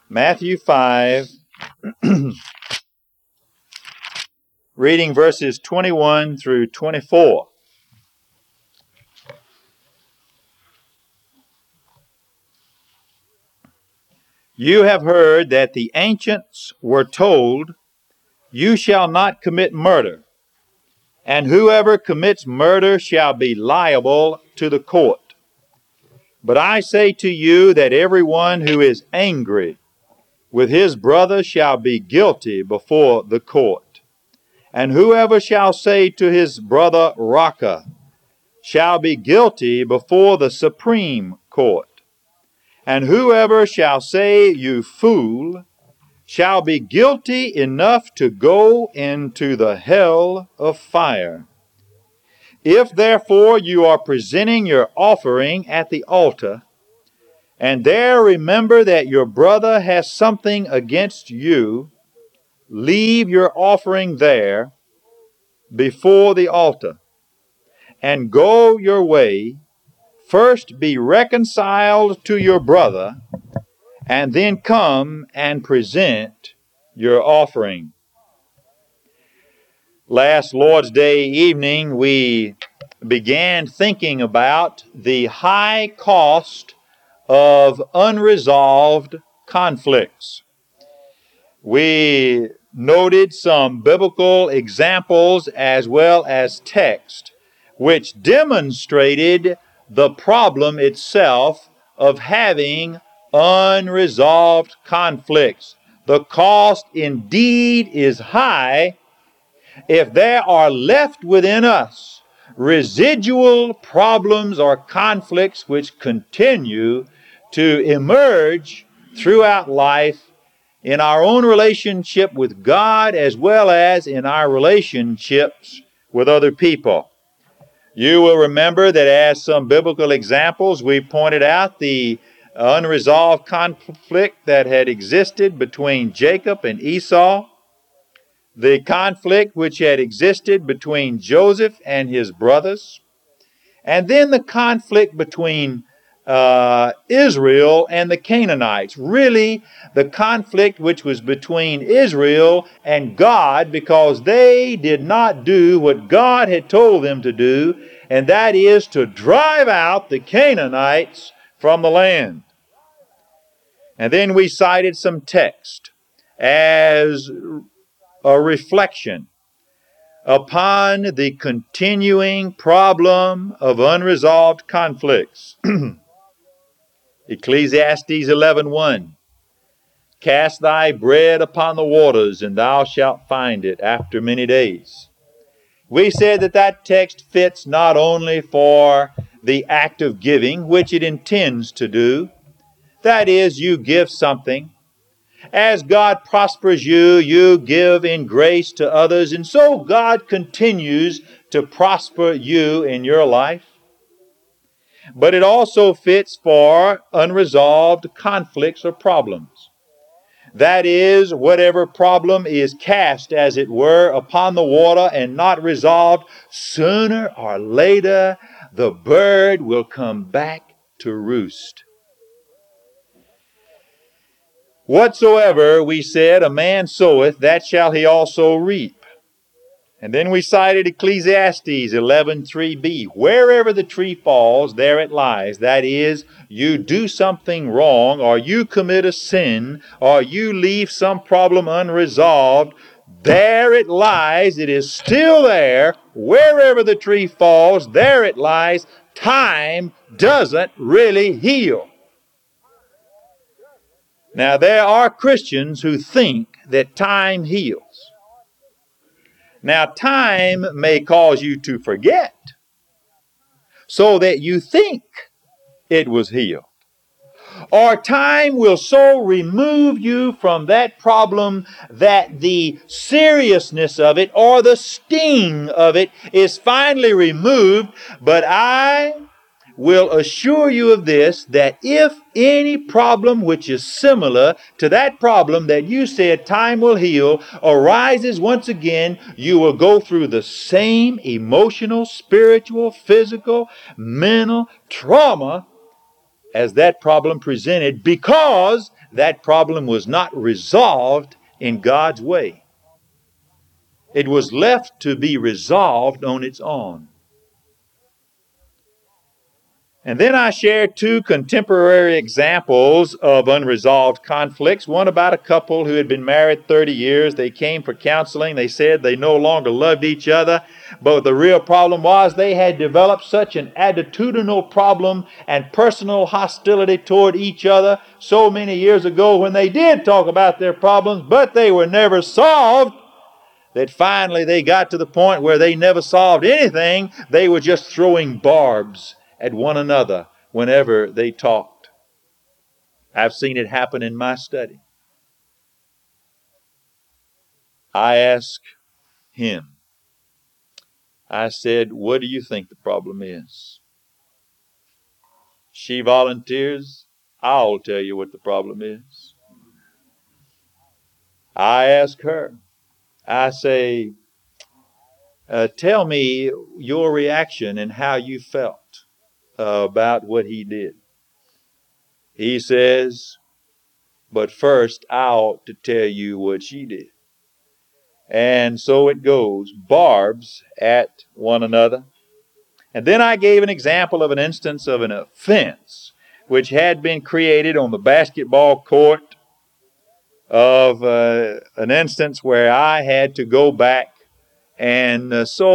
Matthew 5, reading verses 21 through 24. You have heard that the ancients were told, "You shall not commit murder, and whoever commits murder shall be liable to the court. But I say to you that everyone who is angry with his brother shall be guilty before the court. And whoever shall say to his brother, Raca, shall be guilty before the Supreme Court. And whoever shall say, you fool, shall be guilty enough to go into the hell of fire. If therefore you are presenting your offering at the altar, and there remember that your brother has something against you, leave your offering there before the altar, and go your way. First be reconciled to your brother, and then come and present your offering." Last Lord's Day evening, we began thinking about the high cost of unresolved conflicts. We noted some biblical examples as well as text which demonstrated the problem itself of having unresolved conflicts. The cost indeed is high if there are left within us residual problems or conflicts which continue to emerge throughout life in our own relationship with God as well as in our relationships with other people. You will remember that as some biblical examples, we pointed out the unresolved conflict that had existed between Jacob and Esau, the conflict which had existed between Joseph and his brothers, and then the conflict between Israel and the Canaanites. Really, the conflict which was between Israel and God, because they did not do what God had told them to do, and that is to drive out the Canaanites from the land. And then we cited some text as a reflection upon the continuing problem of unresolved conflicts. Ecclesiastes 11:1, "Cast thy bread upon the waters, and thou shalt find it after many days." We said that that text fits not only for the act of giving, which it intends to do. That is, you give something. As God prospers you, you give in grace to others, and so God continues to prosper you in your life. But it also fits for unresolved conflicts or problems. That is, whatever problem is cast, as it were, upon the water and not resolved, sooner or later the bird will come back to roost. Whatsoever, we said, a man soweth, that shall he also reap. And then we cited Ecclesiastes 11:3b. Wherever the tree falls, there it lies. That is, you do something wrong, or you commit a sin, or you leave some problem unresolved, there it lies. It is still there. Wherever the tree falls, there it lies. Time doesn't really heal. Now, there are Christians who think that time heals. Now, time may cause you to forget so that you think it was healed. Or time will so remove you from that problem that the seriousness of it or the sting of it is finally removed. But I will assure you of this, that if any problem which is similar to that problem that you said time will heal arises once again, you will go through the same emotional, spiritual, physical, mental trauma as that problem presented, because that problem was not resolved in God's way. It was left to be resolved on its own. And then I shared two contemporary examples of unresolved conflicts. One about a couple who had been married 30 years. They came for counseling. They said they no longer loved each other, but the real problem was they had developed such an attitudinal problem and personal hostility toward each other so many years ago when they did talk about their problems, but they were never solved, that finally they got to the point where they never solved anything. They were just throwing barbs at one another whenever they talked. I've seen it happen in my study. I asked him, I said, what do you think the problem is? She volunteers, I'll tell you what the problem is. I ask her, I say, tell me your reaction and how you felt about what he did. He says, but first I ought to tell you what she did. And so it goes, barbs at one another. And then I gave an example of an instance of an offense which had been created on the basketball court, of an instance where I had to go back and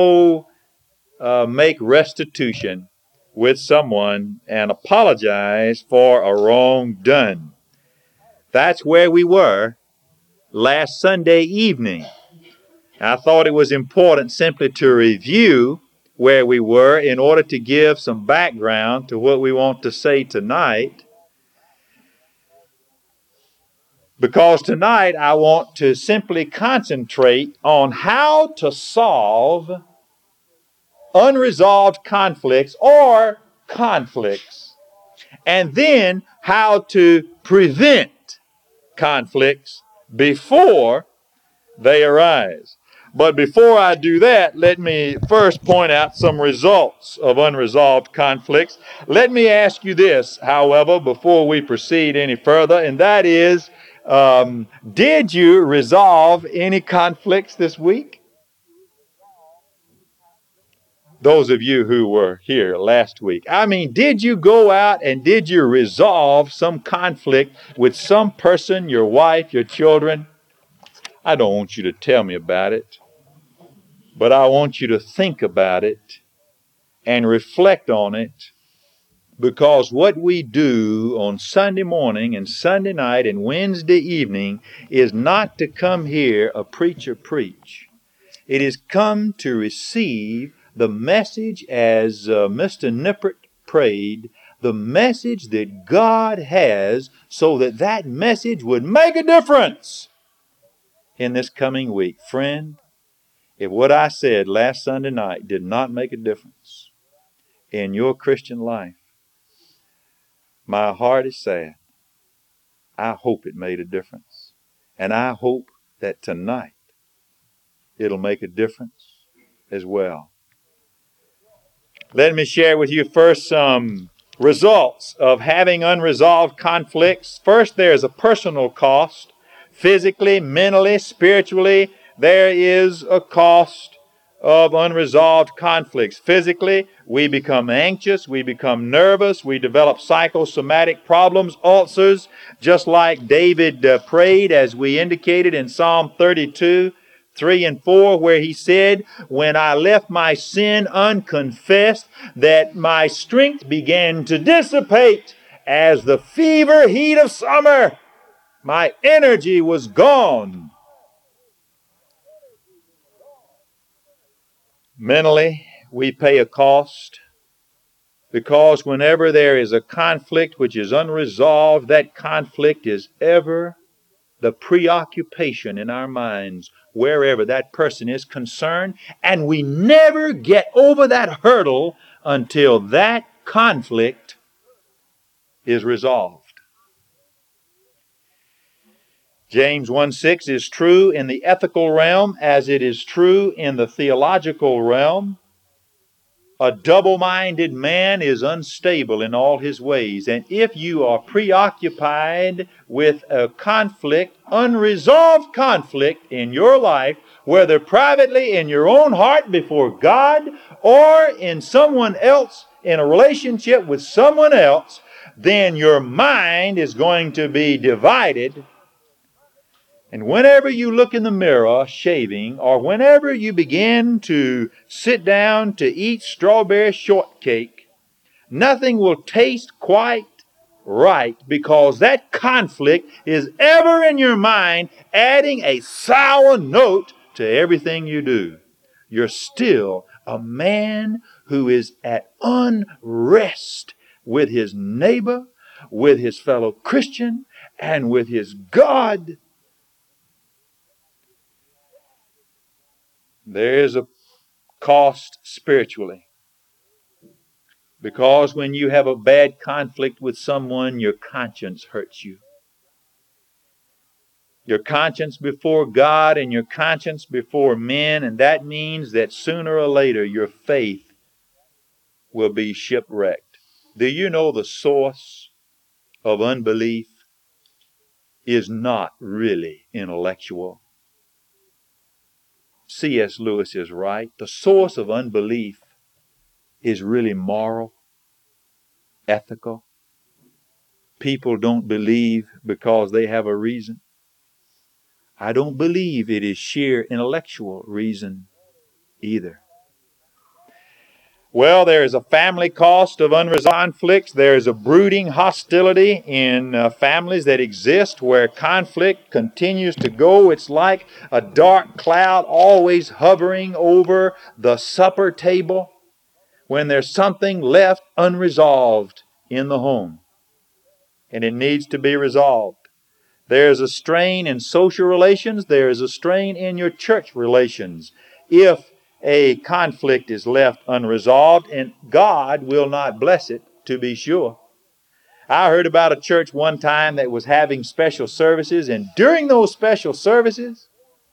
make restitution with someone and apologize for a wrong done. That's where we were last Sunday evening. I thought it was important simply to review where we were in order to give some background to what we want to say tonight. Because tonight I want to simply concentrate on how to solve unresolved conflicts or conflicts, and then how to prevent conflicts before they arise. But before I do that, let me first point out some results of unresolved conflicts. Let me ask you this, however, before we proceed any further, and that is, did you resolve any conflicts this week? Those of you who were here last week. I mean, did you go out and did you resolve some conflict with some person, your wife, your children? I don't want you to tell me about it, but I want you to think about it and reflect on it, because what we do on Sunday morning and Sunday night and Wednesday evening is not to come hear a preacher preach. It is come to receive the message, as Mr. Nippert prayed, the message that God has, so that that message would make a difference in this coming week. Friend, if what I said last Sunday night did not make a difference in your Christian life, my heart is sad. I hope it made a difference. And I hope that tonight it'll make a difference as well. Let me share with you first some results of having unresolved conflicts. First, there's a personal cost. Physically, mentally, spiritually, there is a cost of unresolved conflicts. Physically, we become anxious, we become nervous, we develop psychosomatic problems, ulcers, just like David prayed, as we indicated in Psalm 32, 3 and 4, where he said, when I left my sin unconfessed, that my strength began to dissipate as the fever heat of summer. My energy was gone. Mentally, we pay a cost, because whenever there is a conflict which is unresolved, that conflict is ever the preoccupation in our minds wherever that person is concerned, and we never get over that hurdle until that conflict is resolved. James 1:6 is true in the ethical realm as it is true in the theological realm. A double-minded man is unstable in all his ways. And if you are preoccupied with a conflict, unresolved conflict in your life, whether privately in your own heart before God or in someone else, in a relationship with someone else, then your mind is going to be divided. And whenever you look in the mirror shaving, or whenever you begin to sit down to eat strawberry shortcake, nothing will taste quite right, because that conflict is ever in your mind, adding a sour note to everything you do. You're still a man who is at unrest with his neighbor, with his fellow Christian, and with his God. There is a cost spiritually, because when you have a bad conflict with someone, your conscience hurts you. Your conscience before God and your conscience before men, and that means that sooner or later your faith will be shipwrecked. Do you know the source of unbelief is not really intellectual? C.S. Lewis is right. The source of unbelief is really moral, ethical. People don't believe because they have a reason. I don't believe it is sheer intellectual reason either. Well, there is a family cost of unresolved conflicts. There is a brooding hostility in families that exist where conflict continues to go. It's like a dark cloud always hovering over the supper table when there's something left unresolved in the home, and it needs to be resolved. There's a strain in social relations. There is a strain in your church relations if a conflict is left unresolved, and God will not bless it, to be sure. I heard about a church one time that was having special services, and during those special services,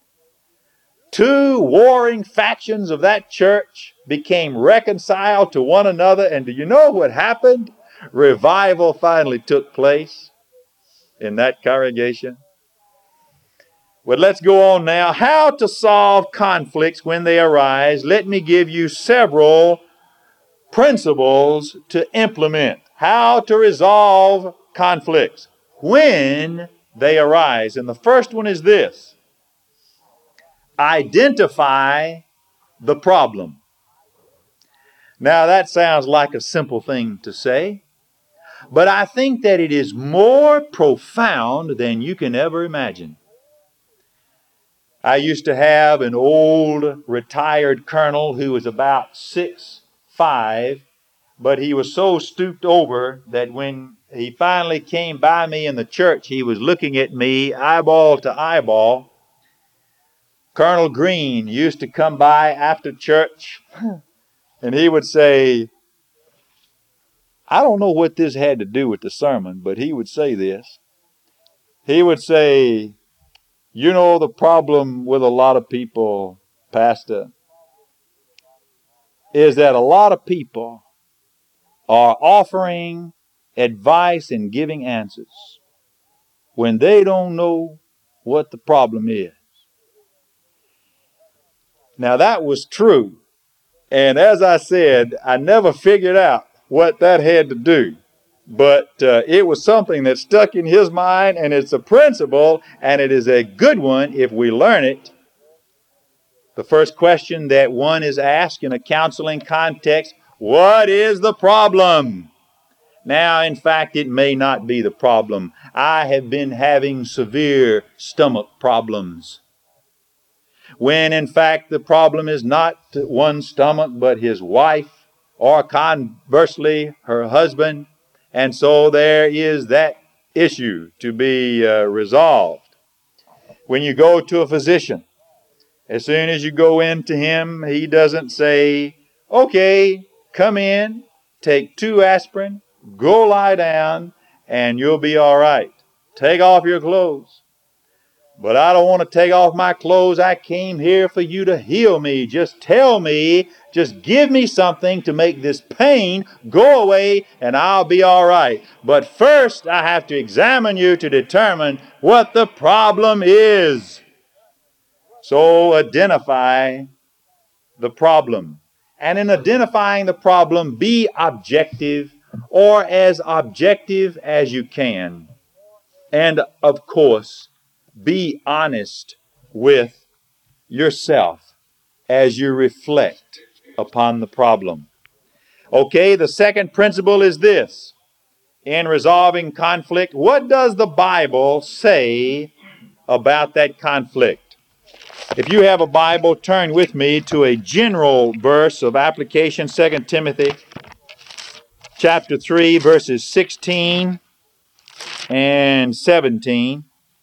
two warring factions of that church became reconciled to one another, and do you know what happened? Revival finally took place in that congregation. But let's go on now. How to solve conflicts when they arise. Let me give you several principles to implement. How to resolve conflicts when they arise. And the first one is this: identify the problem. Now that sounds like a simple thing to say, but I think that it is more profound than you can ever imagine. I used to have an old retired colonel who was about 6'5", but he was so stooped over that when he finally came by me in the church, he was looking at me eyeball to eyeball. Colonel Green used to come by after church, and he would say, I don't know what this had to do with the sermon, but he would say this. He would say, you know, the problem with a lot of people, Pastor, is that a lot of people are offering advice and giving answers when they don't know what the problem is. Now that was true. And as I said, I never figured out what that had to do. But it was something that stuck in his mind, and it's a principle, and it is a good one if we learn it. The first question that one is asked in a counseling context, what is the problem? Now, in fact, it may not be the problem. I have been having severe stomach problems, when in fact the problem is not one's stomach, but his wife, or conversely, her husband. And so there is that issue to be resolved. When you go to a physician, as soon as you go into him, he doesn't say, okay, come in, take 2 aspirin, go lie down, and you'll be all right. Take off your clothes. But I don't want to take off my clothes. I came here for you to heal me. Just tell me, just give me something to make this pain go away and I'll be all right. But first I have to examine you to determine what the problem is. So identify the problem. And in identifying the problem, be objective, or as objective as you can. And of course, be honest with yourself as you reflect upon the problem. Okay, the second principle is this. In resolving conflict, what does the Bible say about that conflict? If you have a Bible, turn with me to a general verse of application, 2 Timothy chapter 3, verses 16 and 17.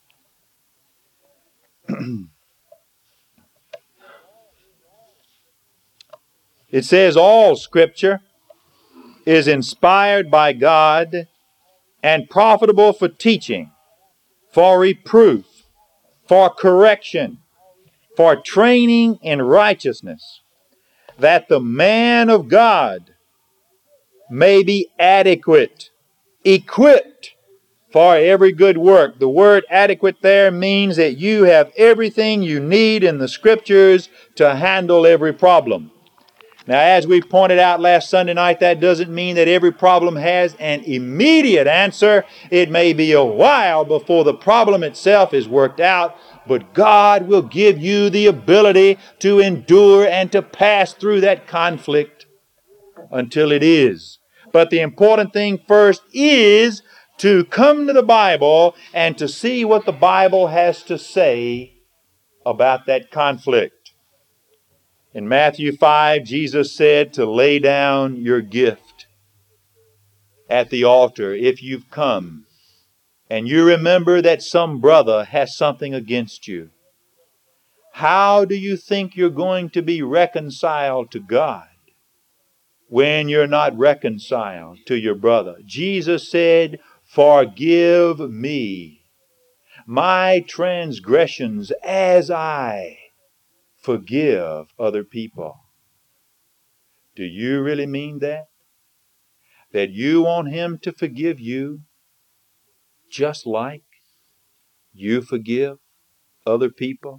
It says, all Scripture is inspired by God and profitable for teaching, for reproof, for correction, for training in righteousness, that the man of God may be adequate, equipped for every good work. The word adequate there means that you have everything you need in the Scriptures to handle every problem. Now, as we pointed out last Sunday night, that doesn't mean that every problem has an immediate answer. It may be a while before the problem itself is worked out, but God will give you the ability to endure and to pass through that conflict until it is. But the important thing first is to come to the Bible and to see what the Bible has to say about that conflict. In Matthew 5, Jesus said to lay down your gift at the altar if you've come and you remember that some brother has something against you. How do you think you're going to be reconciled to God when you're not reconciled to your brother? Jesus said, forgive me my transgressions as I forgive other people. Do you really mean that? That you want Him to forgive you just like you forgive other people?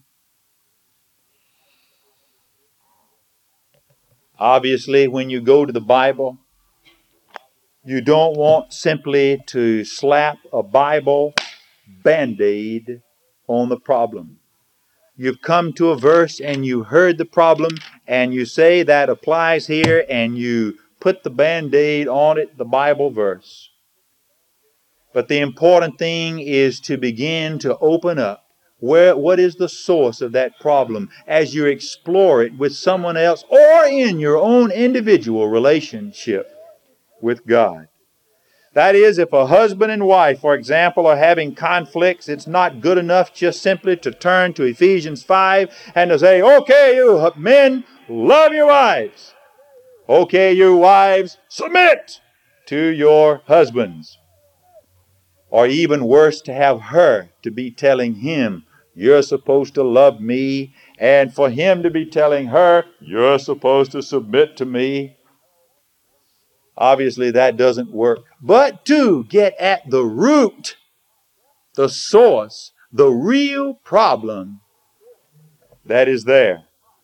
Obviously, when you go to the Bible, you don't want simply to slap a Bible Band-Aid on the problem. You've come to a verse and you heard the problem and you say that applies here and you put the Band-Aid on it, the Bible verse. But the important thing is to begin to open up what is the source of that problem as you explore it with someone else or in your own individual relationship with God. That is, if a husband and wife, for example, are having conflicts, it's not good enough just simply to turn to Ephesians 5 and to say, okay, you men, love your wives. Okay, you wives, submit to your husbands. Or even worse, to have her to be telling him, you're supposed to love me, and for him to be telling her, you're supposed to submit to me. Obviously, that doesn't work. But to get at the root, the source, the real problem that is there.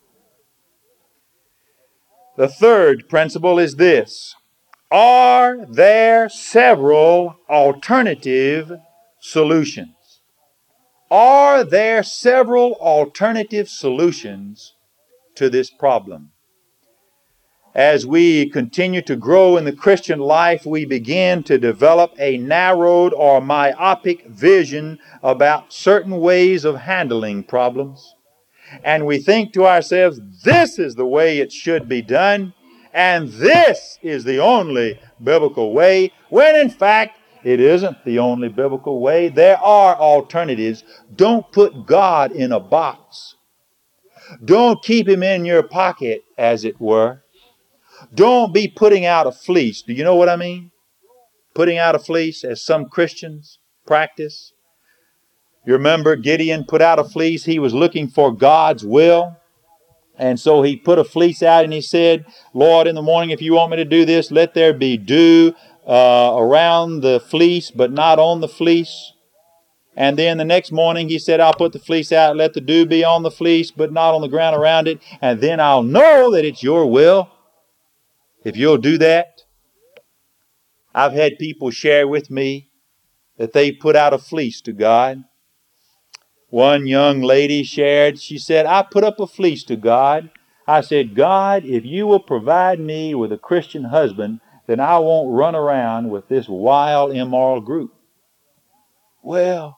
The third principle is this. Are there several alternative solutions? Are there several alternative solutions to this problem? As we continue to grow in the Christian life, we begin to develop a narrowed or myopic vision about certain ways of handling problems. And we think to ourselves, this is the way it should be done, and this is the only biblical way, when in fact, it isn't the only biblical way. There are alternatives. Don't put God in a box. Don't keep Him in your pocket, as it were. Don't be putting out a fleece. Do you know what I mean? Putting out a fleece, as some Christians practice. You remember Gideon put out a fleece. He was looking for God's will. And so he put a fleece out and he said, Lord, in the morning, if you want me to do this, let there be dew around the fleece, but not on the fleece. And then the next morning he said, I'll put the fleece out, let the dew be on the fleece, but not on the ground around it. And then I'll know that it's your will if you'll do that. I've had people share with me that they put out a fleece to God. One young lady shared, she said, I put up a fleece to God. I said, God, if you will provide me with a Christian husband, then I won't run around with this wild, immoral group. Well,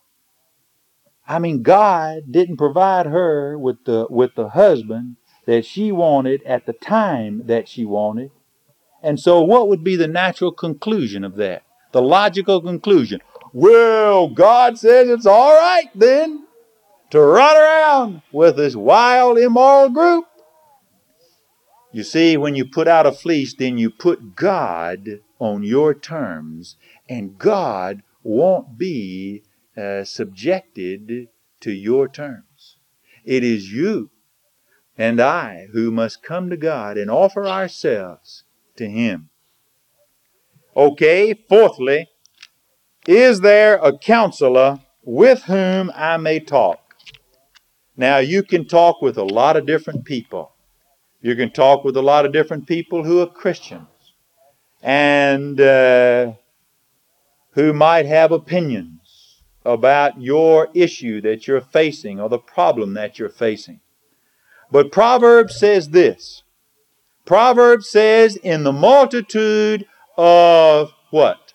God didn't provide her with the husband that she wanted at the time that she wanted. And so what would be the natural conclusion of that? The logical conclusion? Well, God says it's all right then to run around with this wild, immoral group. You see, when you put out a fleece, then you put God on your terms, and God won't be subjected to your terms. It is you and I who must come to God and offer ourselves to Him. Okay, fourthly, is there a counselor with whom I may talk? Now, you can talk with a lot of different people. You can talk with a lot of different people who are Christians and who might have opinions about your issue that you're facing or the problem that you're facing. But Proverbs says this. Proverbs says, in the multitude of what?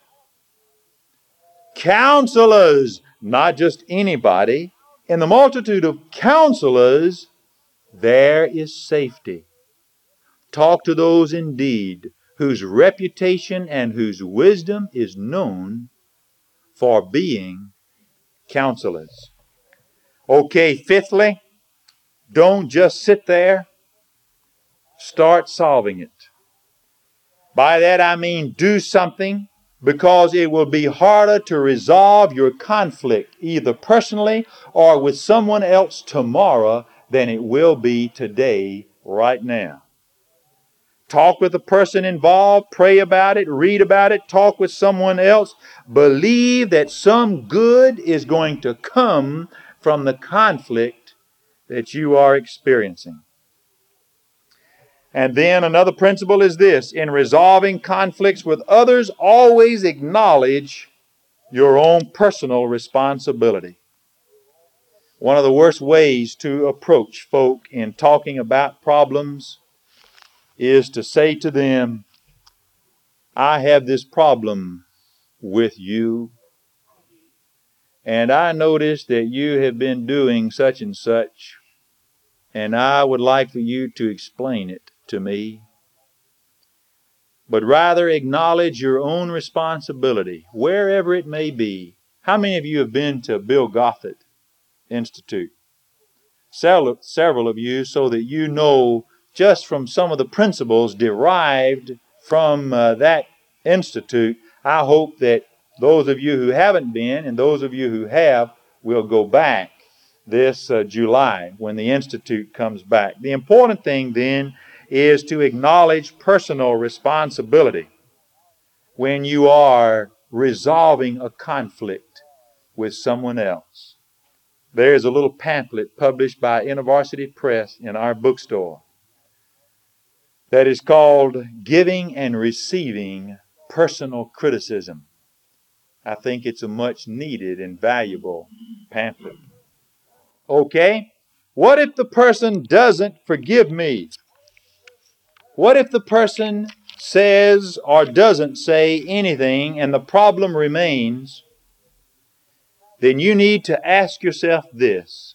Counselors, not just anybody. In the multitude of counselors, there is safety. Talk to those indeed whose reputation and whose wisdom is known for being counselors. Okay, fifthly, don't just sit there. Start solving it. By that I mean do something, because it will be harder to resolve your conflict either personally or with someone else tomorrow than it will be today, right now. Talk with the person involved, pray about it, read about it, talk with someone else. Believe that some good is going to come from the conflict that you are experiencing. And then another principle is this: in resolving conflicts with others, always acknowledge your own personal responsibility. One of the worst ways to approach folk in talking about problems is to say to them, I have this problem with you, and I notice that you have been doing such and such, and I would like for you to explain it to me. But rather acknowledge your own responsibility, wherever it may be. How many of you have been to Bill Gothard Institute? Several of you, so that you know just from some of the principles derived from that institute. I hope that those of you who haven't been and those of you who have will go back this July when the institute comes back. The important thing then is to acknowledge personal responsibility when you are resolving a conflict with someone else. There's a little pamphlet published by InterVarsity Press in our bookstore that is called Giving and Receiving Personal Criticism. I think it's a much needed and valuable pamphlet. Okay, what if the person doesn't forgive me? What if the person says or doesn't say anything and the problem remains? Then you need to ask yourself this: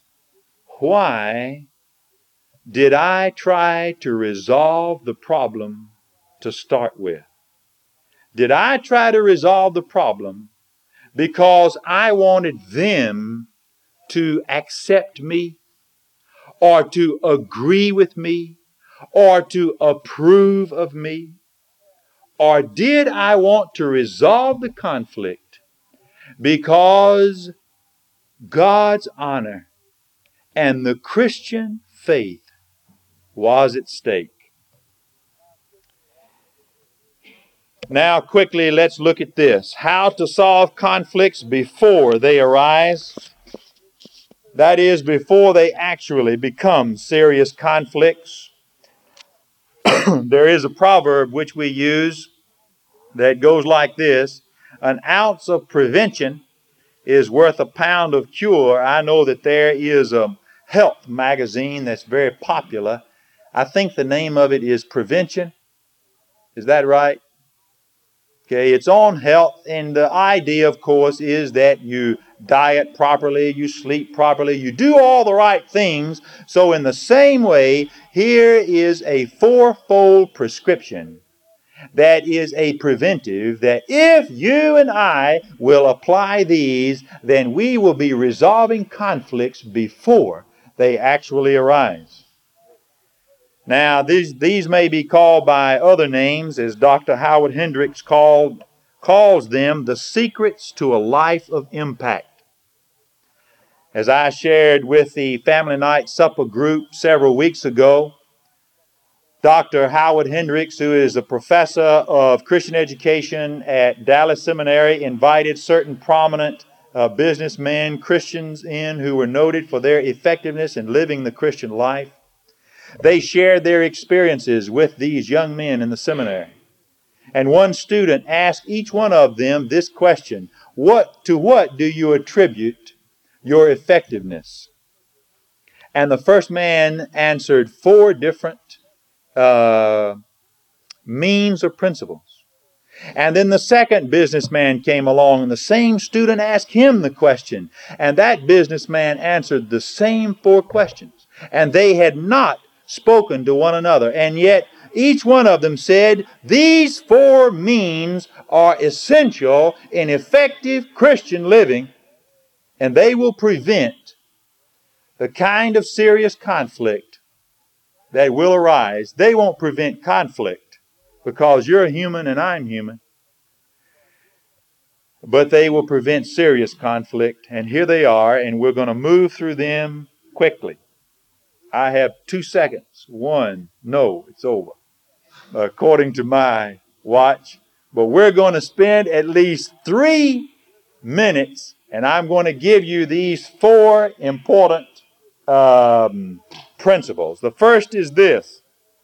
why did I try to resolve the problem to start with? Did I try to resolve the problem because I wanted them to accept me, or to agree with me, or to approve of me? Or did I want to resolve the conflict because God's honor and the Christian faith was at stake. Now, quickly, let's look at this. How to solve conflicts before they arise. That is, before they actually become serious conflicts. There is a proverb which we use that goes like this: an ounce of prevention is worth a pound of cure. I know that there is a health magazine that's very popular. I think the name of it is Prevention. Is that right? Okay, it's on health, and the idea, of course, is that you diet properly, you sleep properly, you do all the right things. So in the same way, here is a fourfold prescription that is a preventive, that if you and I will apply these, then we will be resolving conflicts before they actually arise. Now, these may be called by other names, as Dr. Howard Hendricks calls them the secrets to a life of impact. As I shared with the Family Night Supper group several weeks ago, Dr. Howard Hendricks, who is a professor of Christian education at Dallas Seminary, invited certain prominent businessmen, Christians in, who were noted for their effectiveness in living the Christian life. They shared their experiences with these young men in the seminary. And one student asked each one of them this question: to what do you attribute your effectiveness? And the first man answered 4 different means or principles. And then the second businessman came along, and the same student asked him the question. And that businessman answered the same 4 questions. And they had not spoken to one another. And yet each one of them said, these 4 means are essential in effective Christian living, and they will prevent the kind of serious conflict that will arise. They won't prevent conflict because you're human and I'm human, but they will prevent serious conflict. And here they are, and we're going to move through them quickly. I have 2 seconds. 1, no, it's over, according to my watch. But we're going to spend at least 3 minutes, and I'm going to give you these 4 important principles. The first is this: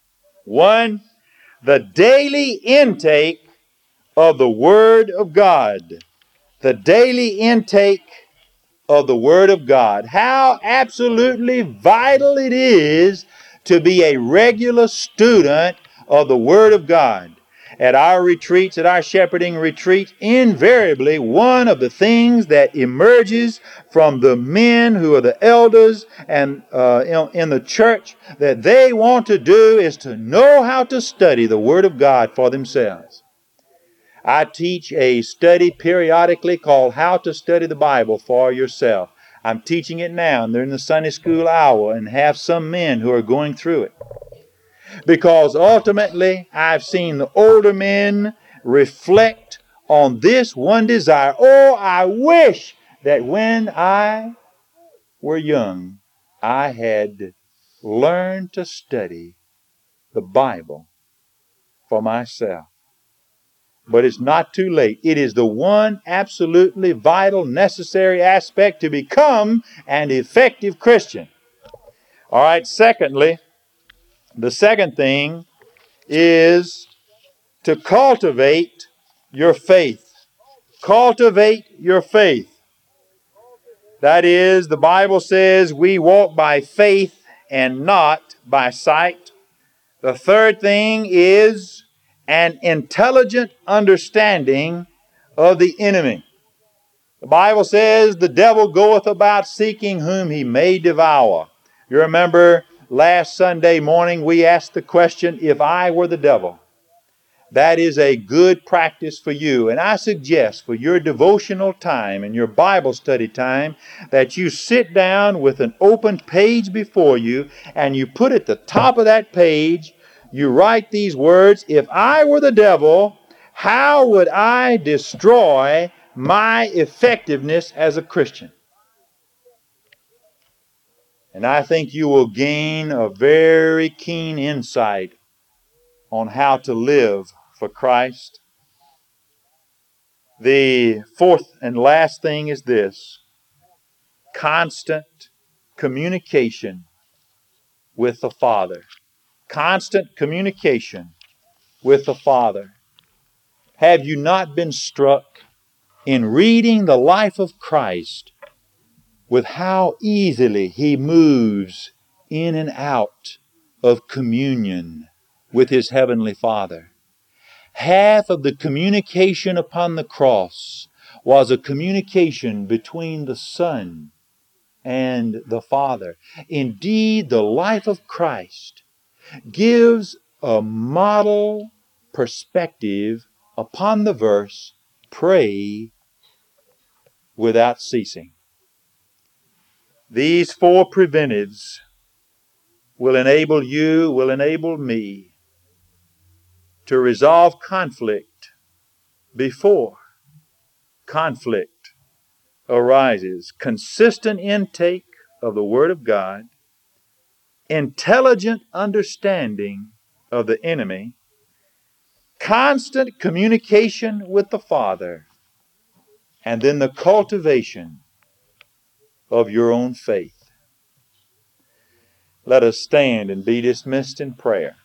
1, the daily intake of the Word of God. The daily intake of the Word of God. How absolutely vital it is to be a regular student of the Word of God. At our retreats, at our shepherding retreat, invariably one of the things that emerges from the men who are the elders and in the church that they want to do is to know how to study the Word of God for themselves. I teach a study periodically called How to Study the Bible for Yourself. I'm teaching it now, and they're in the Sunday school hour, and have some men who are going through it. Because ultimately, I've seen the older men reflect on this one desire. Oh, I wish that when I were young, I had learned to study the Bible for myself. But it's not too late. It is the one absolutely vital, necessary aspect to become an effective Christian. All right, secondly, the second thing is to cultivate your faith. Cultivate your faith. That is, the Bible says we walk by faith and not by sight. The third thing is an intelligent understanding of the enemy. The Bible says the devil goeth about seeking whom he may devour. You remember last Sunday morning we asked the question, if I were the devil. That is a good practice for you. And I suggest for your devotional time and your Bible study time that you sit down with an open page before you and you put at the top of that page, you write these words: if I were the devil, how would I destroy my effectiveness as a Christian? And I think you will gain a very keen insight on how to live for Christ. The fourth and last thing is this: constant communication with the Father. Constant communication with the Father. Have you not been struck in reading the life of Christ with how easily He moves in and out of communion with His Heavenly Father? Half of the communication upon the cross was a communication between the Son and the Father. Indeed, the life of Christ gives a model perspective upon the verse, pray without ceasing. These four preventives will enable you, will enable me to resolve conflict before conflict arises. Consistent intake of the Word of God, intelligent understanding of the enemy, constant communication with the Father, and then the cultivation of your own faith. Let us stand and be dismissed in prayer.